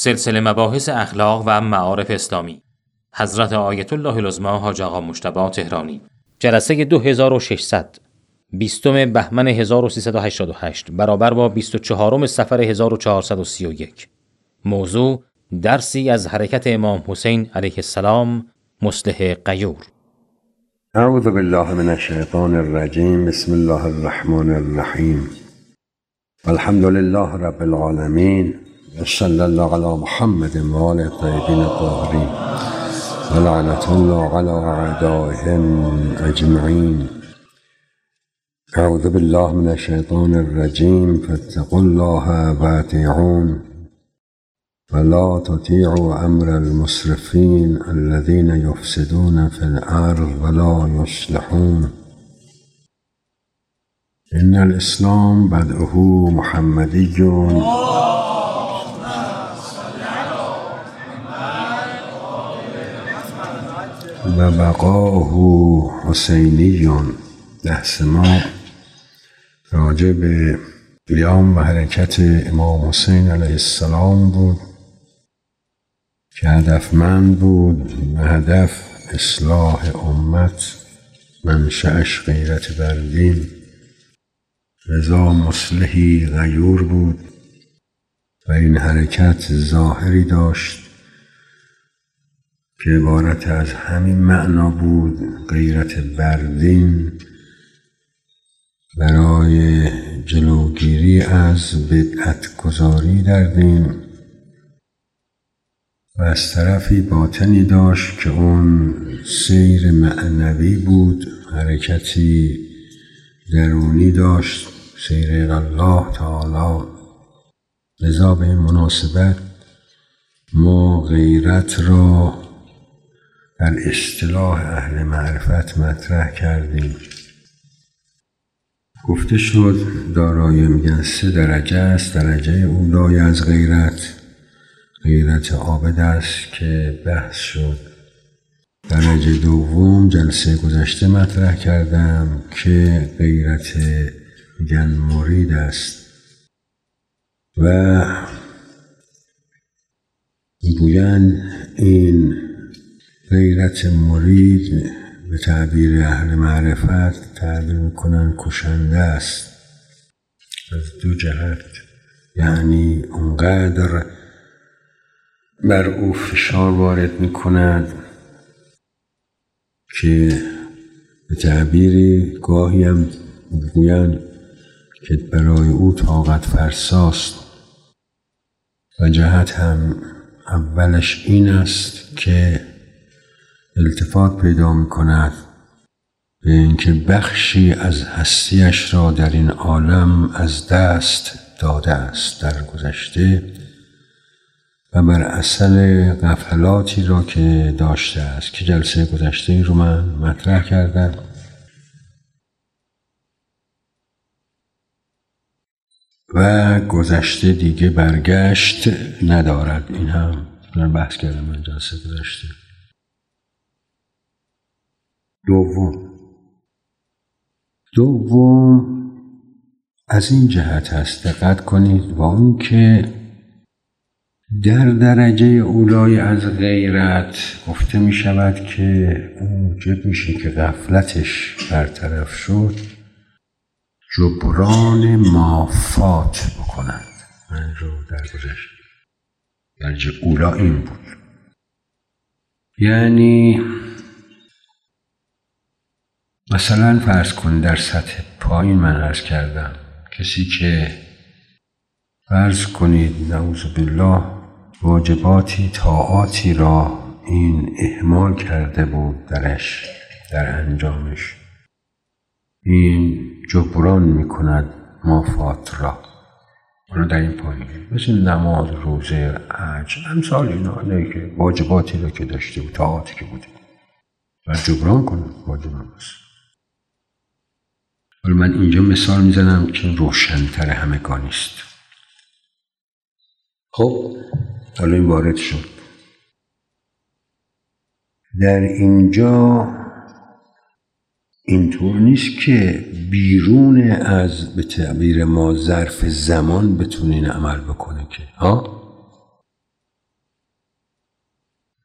سلسله مباحث اخلاق و معارف اسلامی، حضرت آیت الله العظمی حاج آقا مجتبی تهرانی، جلسه 2600، 20 بهمن 1388 برابر با 24 صفر 1431. موضوع درسی از حرکت امام حسین علیه السلام مصلح غیور. اعوذ بالله من الشیطان الرجیم. بسم الله الرحمن الرحیم. الحمد لله رب العالمین و صلی الله علی محمد و آل الطیبین الطاهرین و لعنة الله علی اعدائهم اجمعین. اعوذ بالله من الشیطان الرجیم. فاتقوا الله و اطیعون ولا تطیعوا امر المسرفین الذین یفسدون فی الارض ولا یصلحون. ان الاسلام بدءه محمدی و بقاؤه حسینی. بحث ما راجع به قیام و حرکت امام حسین علیه السلام بود که هدفمند بود و هدف اصلاح امت، منشأش غیرت بر دین، رضا مصلحی غیور بود و این حرکت ظاهری داشت که عبارت از همین معنا بود: غیرت بر دین برای جلوگیری از بدعت گذاری در دین و از طرفی باطنی داشت که اون سیر معنوی بود، حرکتی درونی داشت، سیر الله تعالی. لذا به این مناسبت ما غیرت را در اصطلاح اهل معرفت مطرح کردیم. گفته شد دارای میگن 3 درجه است. درجه اولای از غیرت عابد است که بحث شد. درجه دوم جلسه گذشته مطرح کردم که غیرت میگن مرید است و میگویند این غیرت مرید به تعبیر اهل معرفت تعبیر میکنن کشنده است از 2 جهت. یعنی اونقدر بر او فشار وارد میکند که به تعبیری گاهی هم میگویند که برای او طاقت فرساست. و جهت هم اولش این است که التفات پیدا می‌کند به اینکه بخشی از هستیش را در این عالم از دست داده است در گذشته و بر اثر غفلاتی را که داشته است که جلسه گذشته رو من مطرح کردم. و گذشته دیگه برگشت ندارد. این هم بحث کردم من جلسه گذشته. دوم از این جهت هست، دقت کنید، و اون که در درجه اولای از غیرت گفته می شود که موجب میشه که غفلتش برطرف شد جبران مافات بکند. من رو در گذشته درجه اولا این بود. یعنی مثلا فرض کن در سطح پایین من عرض کردم کسی که فرض کنید نعوذ بالله واجباتی طاعاتی را این اهمال کرده بود درش، در انجامش، این جبران میکند مافات را. اونو در این پایین مثل نماز، روزه، حج، امثال اینا که واجباتی را که داشته بود، طاعاتی که بوده و جبران کند واجب هم است. ولی من اینجا مثال میزنم که روشن‌تر همگانی است. خب حالا این وارد شد. در اینجا اینطور نیست که بیرون از به تعبیر ما ظرف زمان بتونه این عمل بکنه که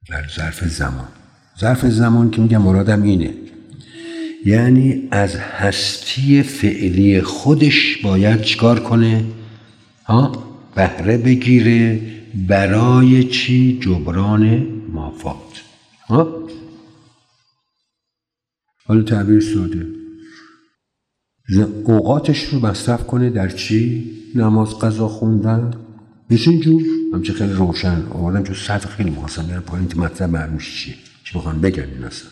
در ظرف زمان که میگم مرادم اینه، یعنی از هستی فعلی خودش باید چیکار کنه؟ بهره بگیره. برای چی؟ جبران مافات. حالا تعبیر ساده، اوقاتش رو مصرف کنه در چی؟ نماز، قضا خوندن. مثل اینجور همچه خیلی روشن آوردم چون سطح خیلی محاسم دارم پایین که مطلب مرموش چیه، چی بخوان بگن این اصلا.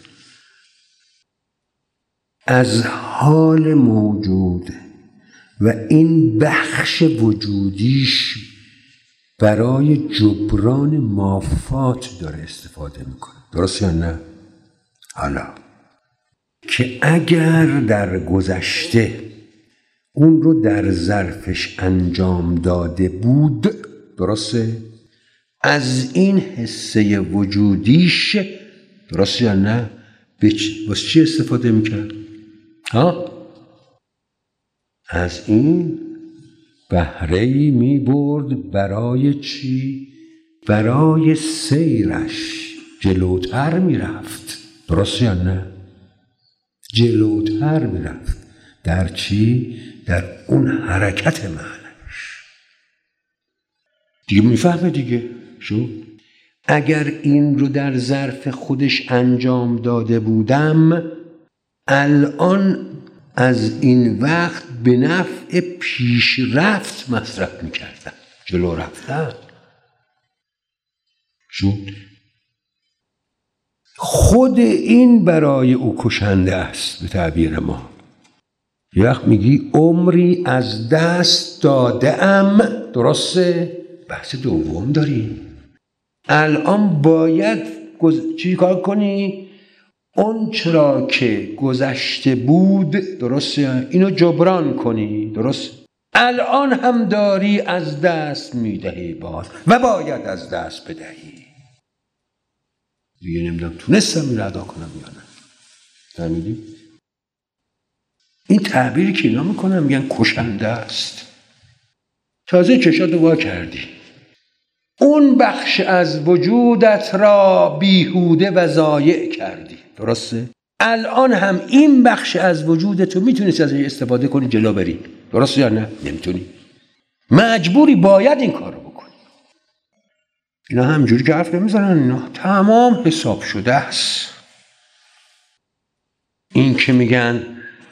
از حال موجود و این بخش وجودیش برای جبران مافات داره استفاده میکنه. درست یا نه؟ حالا که اگر در گذشته اون رو در ظرفش انجام داده بود، درسته؟ از این حصه وجودیش، درسته یا نه؟ واسه چی استفاده میکرد؟ از این بهره‌ای میبرد. برای چی؟ برای سیرش جلوتر میرفت. درسته یا نه؟ جلوتر میرفت. در چی؟ در اون حرکت معنیش. دیگه میفهمه دیگه. شو اگر این رو در ظرف خودش انجام داده بودم، الان از این وقت به نفع پیشرفت مصرف میکردم، جلو رفتن. شد خود این برای او کشنده است. به تعبیر ما یه وقت میگی عمری از دست دادم، درسته؟ بحث دوم داری. الان باید چی کار کنی؟ اون چرا که گذشته بود، درسته؟ اینو جبران کنی. درست؟ الان هم داری از دست میدهی باز و باید از دست بدهی. دیگه نمیدونم تونستم این رو ادا کنم یا نه. فهمیدی؟ این تعبیری که اینا میکنن میگن کشنده است. تازه چشاتو وا کردی، اون بخش از وجودت را بیهوده و ضایع کردی. درسته؟ الان هم این بخش از وجودتو میتونی ازش استفاده کنی جلو بری. درسته یا نه؟ نمیتونی. مجبوری، باید این کار رو بکنی. اینا همجوری که حرف نمیزنن، اینا تمام حساب شده است. این که میگن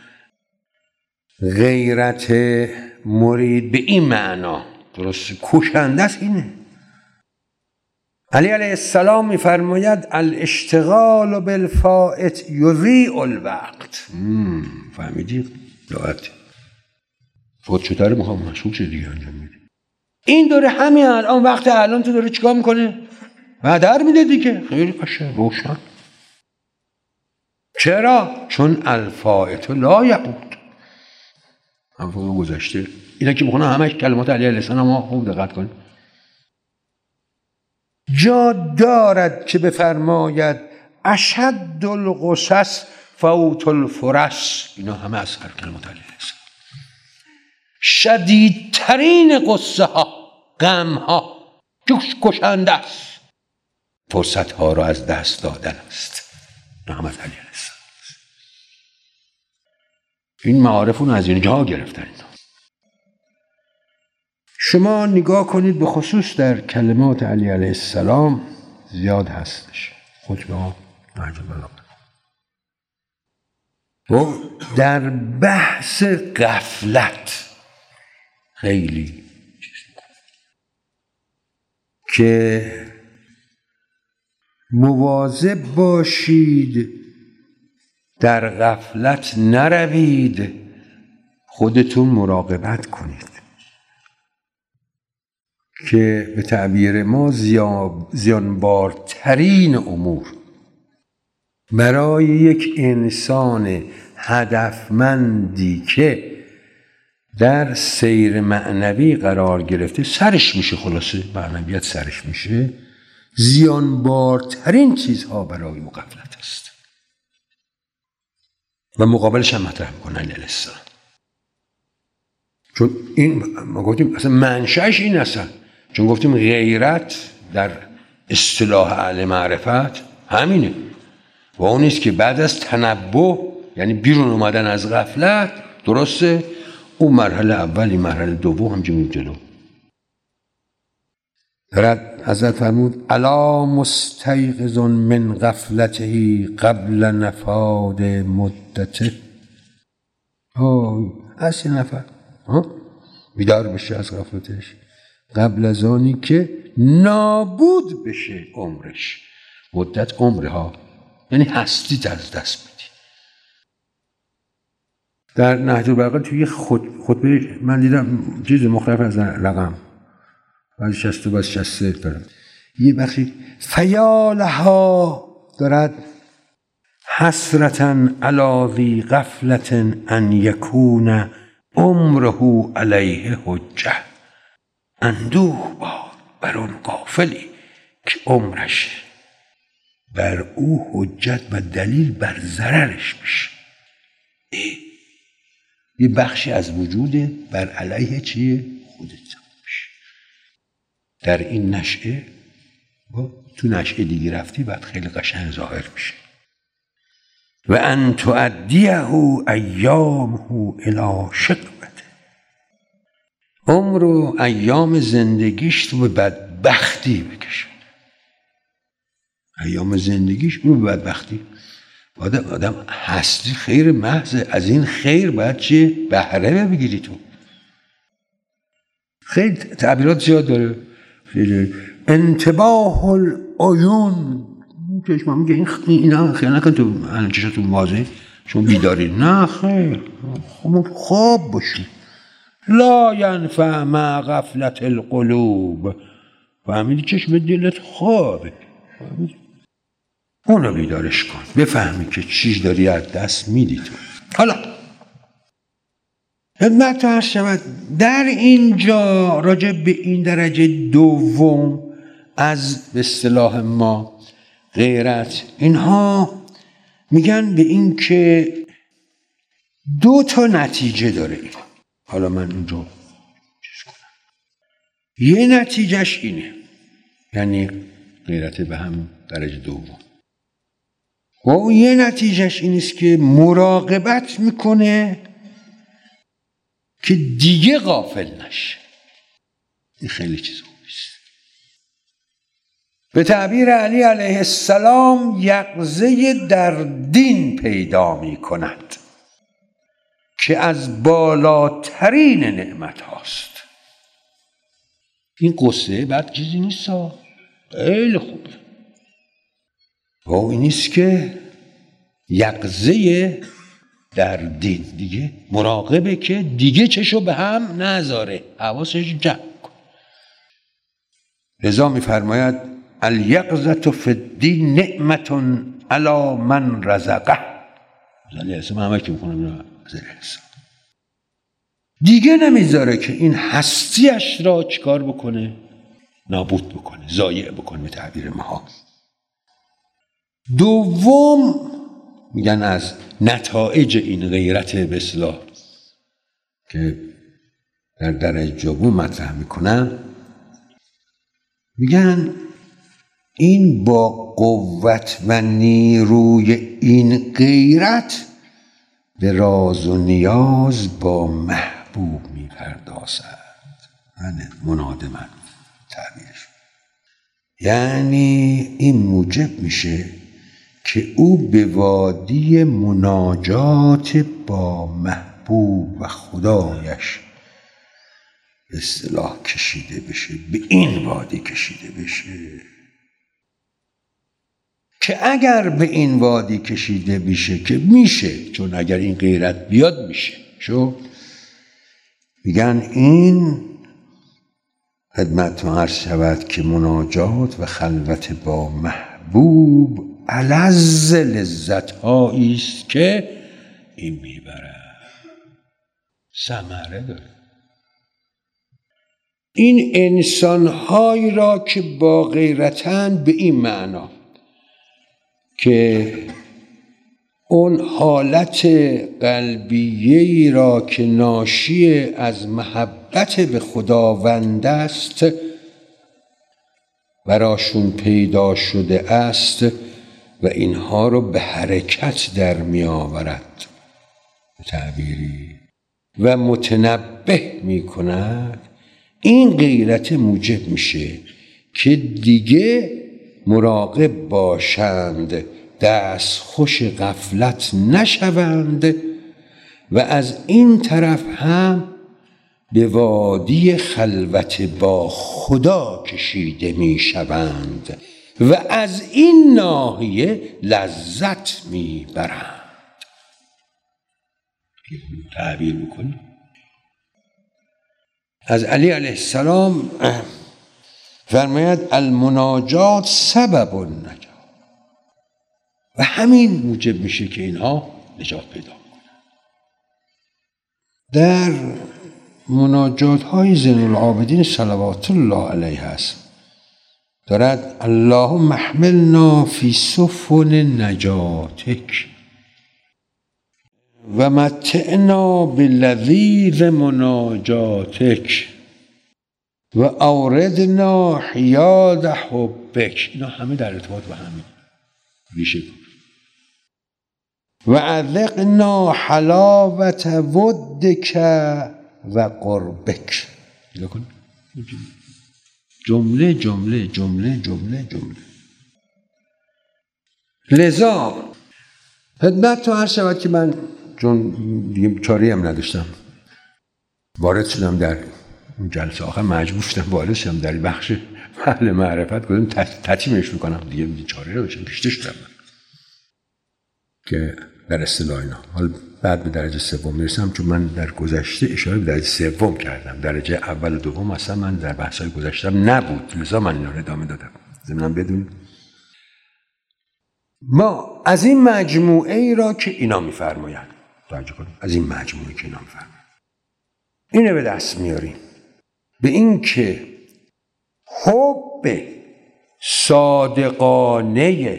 غیرت مرید به این معنا، درسته؟ کشنده است. اینه علی علیه السلام میفرماید الاشتغال بالفائت یضیع الوقت. فهمیدی؟ راحت فوت شده رو میخوام مشغول چه دیگه انجام میده. این داره همین الان وقت الان تو داره چیکار میکنه؟ هدر میده دیگه. خیلی قشنگ روشن. چرا؟ چون الفائت لا یعود. هم گذشته. اینا که میخونه همه کلمات علی علیه السلام، ما خوب دقت کنیم. جا دارد که بفرماید اشد القصص فوت الفرس. اینا همه از هر کلمات علیه السلام. شدیدترین قصه ها، غم ها، کشنده است. فرصت ها را از دست دادن است. اینا همه از علیه السلام. این معارفون از اینجا گرفتن. اینا شما نگاه کنید، به خصوص در کلمات علی علیه السلام زیاد هستش. خطبه ها نهج البلاغه و در بحث غفلت خیلی که مواظب باشید در غفلت نروید، خودتون مراقبت کنید که به تعبیر ما زیانبارترین امور برای یک انسان هدفمندی که در سیر معنوی قرار گرفته سرش میشه. خلاصه معنویت سرش میشه. زیانبارترین چیزها برای او غفلت است و مقابلش هم مطرح میکنن علیه السلام. چون این ما گفتیم اصلا منشأش این اصلا، چون گفتیم غیرت در اصطلاح اهل معرفت همینه و اون نیست که بعد از تنبه، یعنی بیرون اومدن از غفلت، درسته؟ اون مرحله اولی، مرحله دوم همجا میره جلو. دارد حضرت فرمود الا مستیقظ من غفلته قبل نفاد مدته. از یه نفر بیدار بشه از غفلتش قبل از آنی که نابود بشه عمرش. مدت عمرها یعنی هستیت از دست میدی. در نهج البلاغه توی خطبه من دیدم چیز مختلف از رقم بعضی 60 بعضی 63 دارم. یه بخشی فیالها دارد حسرتن علی ذی غفلت ان یکون عمره علیه حجه. اندوه باد بر اون غافلی که عمرش بر او حجت و دلیل بر ضررش میشه. یه بخشی از وجود بر علیه چیه؟ خودت میشه. در این نشعه تو نشعه دیگه رفتی بعد خیلی قشنگ ظاهر میشه. و ان تؤدیه ایامه الی شقوته. عمر و ایام زندگیش رو به بدبختی بکشه. ایام زندگیش رو به بدبختی. آدم هستی خیر محض، از این خیر باید چیه؟ بهره بگیری تو. خیلی تعبیرات زیاد داره. انتباه العیون، چشم میگه اینا خیلی نکن تو الان چشمتون واضحه شما بیداری. نه خیر، خواب باشی. لا ینفع مع غفلت القلوب. فهمیدی چشم دلت خوابه، اونو بیدارش کن بفهمی که چیز داری از دست میدی تو. حالا خدمت عرض شود در اینجا راجع به این درجه دوم از به اصطلاح ما غیرت، اینها میگن به این که 2 نتیجه داره. حالا من اینجا چیز کنم. یه نتیجهش اینه، یعنی غیرت به هم درجه دوم، و اون یه نتیجهش این است که مراقبت میکنه که دیگه غافل نشه. این خیلی چیز خوبیست. به تعبیر علی علیه السلام یقظه در دین پیدا میکند که از بالاترین نعمت هاست. این قصه بعد چیزی نیست، خیلی خوبه. و این نیست که یقظه در دین دیگه مراقبه که دیگه چشو به هم نذاره، حواسش جمع کن. لذا میفرماید الیقظة فی الدین نعمت علی من رزقه. مثلا اسم همه که میکنم دیگه نمیذاره که این هستیش را چیکار بکنه؟ نابود بکنه، ضایع بکنه به تعبیر ما. دوم میگن از نتایج این غیرت به اصطلاح که در درجه دوم مطرح میکنن، میگن این با قوت و نیروی این غیرت به راز و نیاز با محبوب میپردازد. منادمت تعبیرش، یعنی این موجب میشه که او به وادی مناجات با محبوب و خدایش به اصطلاح کشیده بشه، به این وادی کشیده بشه که اگر به این وادی کشیده بشه که میشه، چون اگر این غیرت بیاد میشه. میگن این خدمت عرض شود که مناجات و خلوت با محبوب الذ لذت‌هایی است که این میبره، ثمره داره. این انسان‌هایی را که با غیرتن به این معنا که اون حالت قلبیه‌ای را که ناشی از محبت به خداوند است براشون پیدا شده است و اینها رو به حرکت در می آورد به تعبیری و متنبه می کند. این غیرت موجب میشه که دیگه مراقب باشند، دست خوش غفلت نشوند و از این طرف هم به وادی خلوت با خدا کشیده می شوند و از این ناحیه لذت می برند. تعبیر میکنی از علی علیه السلام فرماید المناجات سبب النجات و همین موجب میشه که اینها نجات پیدا کنند. در مناجات های زین العابدین صلوات الله علیه هست دارد اللهم احملنا فی سفن نجاتک و متعنا بلذیذ مناجاتک و اوردنا حیاد حبک. اینا همه در ارتباط با همین ریشه و اذقنا حلاوت ودک و قربک. جمله جمله جمله جمله جمله. لذا خدمت تو عرض شود که من چون دیگه چاره‌ای هم نداشتم وارد شدم در اون جلسه آخر، مجبور شدم وارد شدم در بخش اهل معرفت، گفتم تطمیمش میکنم دیگه چاره رو بشم پیشته شدم که در اصطلاح اینا. حالا بعد به درجه سوم میرسم چون من در گذشته اشاره به درجه سوم کردم، درجه اول و دوم اصلا من در بحث‌های گذشتم نبود، لذا من اینا رو ادامه دادم. ضمناً بدون ما از این مجموعه ای را که اینا میفرمایند توجه کنیم، از این مجموعه که اینا میفرمایند اینو به دست میاریم به این که حب صادقانه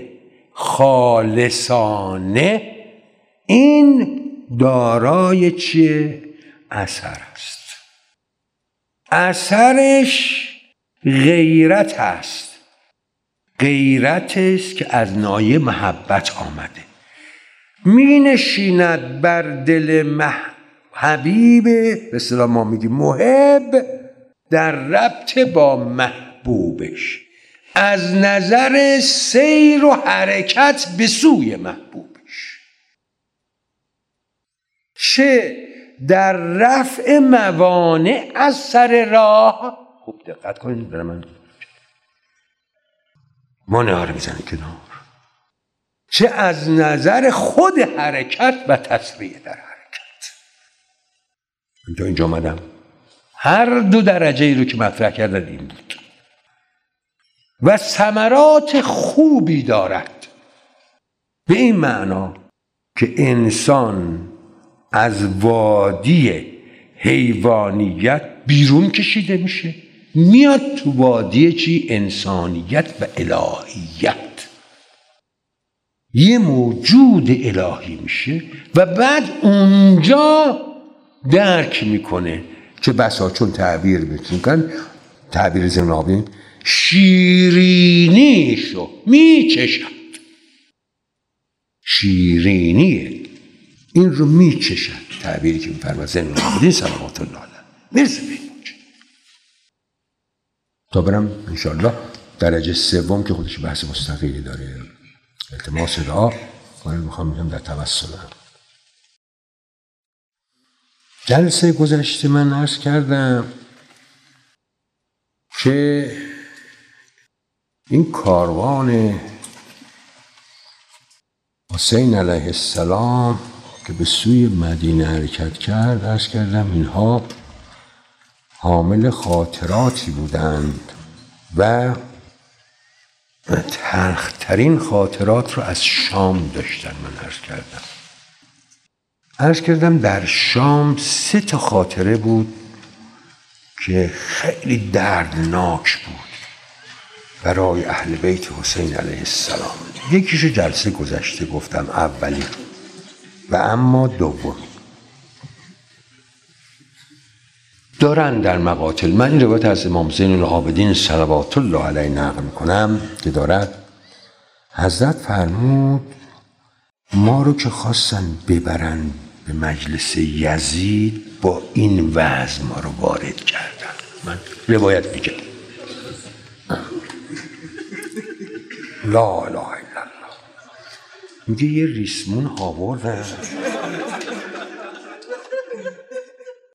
خالصانه این دارای چیه؟ اثر است. اثرش غیرت است. غیرت است که از نایه محبت آمده، می نشیند بر دل حبیب، به اصطلاح ما میگیم محب، در ربط با محبوبش از نظر سیر و حرکت به سوی محبوبش، چه در رفع موانع از سر راه. خوب دقت کنید برای من مانع‌ها رو میزنه کنار، چه از نظر خود حرکت و تسریع در حرکت. اینجا آمدم هر دو درجه ای رو که مطرح کردن این بود و ثمرات خوبی دارد، به این معنا که انسان از وادی حیوانیت بیرون کشیده میشه، میاد تو وادی چی؟ انسانیت و الهیت، یه موجود الهی میشه و بعد اونجا درک میکنه که بسا چون تعبیر میکنن، تعبیر زنابی شیرینیشو میچشد، شیرینیه این رو میچشد، تعبیری که میفرماد زنابی صلوات الله علیه. مرسی بینوچه تا برم انشاءالله درجه سوم که خودش بحث مستقلی داره، التماس دعا من میخوام میگم در توسلم. جلسه گذشته من عرض کردم که این کاروان حسین علیه السلام که به سوی مدینه حرکت کرد، عرض کردم اینها حامل خاطراتی بودند و تلخترین خاطرات رو از شام داشتن. من عرض کردم در شام 3 تا خاطره بود که خیلی دردناک بود برای اهل بیت حسین علیه السلام. یکیشو جلسه گذشته گفتم، اولی، و اما دومی. دارن در مقاتل. من این روایت از امام زین العابدین صلوات الله علیه نقل میکنم که دارد حضرت فرمود ما رو که خواستن ببرن به مجلس یزید با این وضع ما رو وارد کردن. من روایت میگم لا اله الا الله. میگه یه ریسمون آوردن